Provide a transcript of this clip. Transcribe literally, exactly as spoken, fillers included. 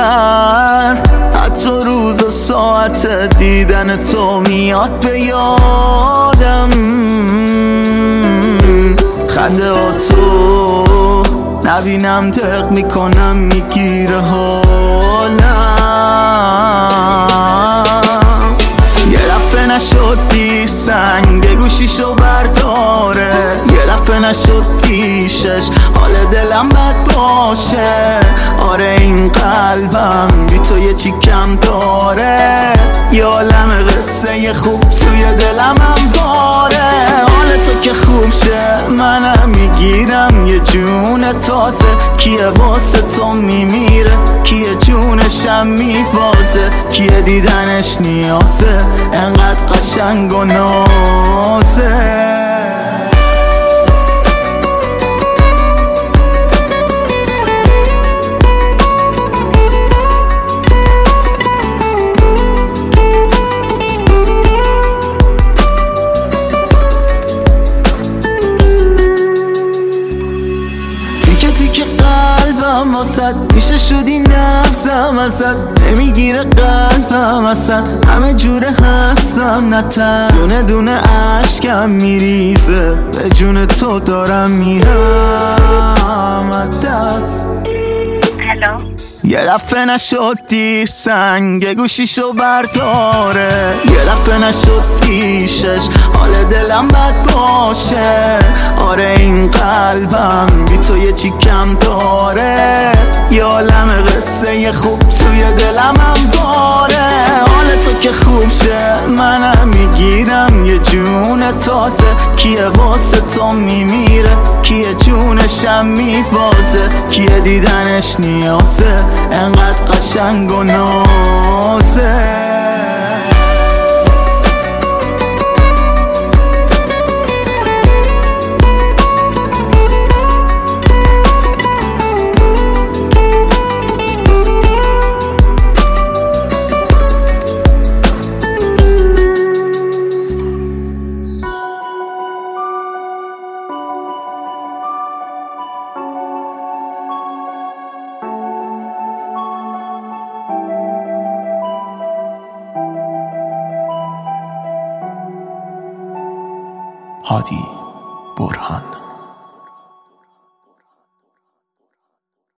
بیشتر. حتی روز و ساعت دیدن تو میاد به یادم. خنده ها تو نبینم دق میکنم میگیره حالم. یه دفعه نشد دیر سنگ گوشیشو برداره، یه دفعه نشد پیشش حال دلم بد باشه. آره این قلبم بی تو یه چی کم داره، یه عالم قصه خوب توی دلم هم داره. حال تو که خوب شه منم میگیرم یه جون تازه. کیه واسه تو میمیره، کیه جونشم میوازه، کیه دیدنش نیازه انقدر قشنگ و نازه. واسد میشه شدی نفسم ازد، نمیگیره قلبم اصلا، همه جوره هستم نتر. دونه دونه عشقم میریزه به جون تو دارم میرم دست. هلو یه دفعه نشد دیر سنگ گوشیشو برداره، یه دفعه نشد پیشش حال دلم بد باشه. آره این قلبم بی تو یه چی کم داره، یه عالم قصه خوب توی دلم هم داره. حال تو که خوب شه منم میگیرم یه جون تازه. کیه واسه تو میمیره، کیه جونشم میوازه، کیه دیدنش نیازه انقدر قشنگ و نازه. هادی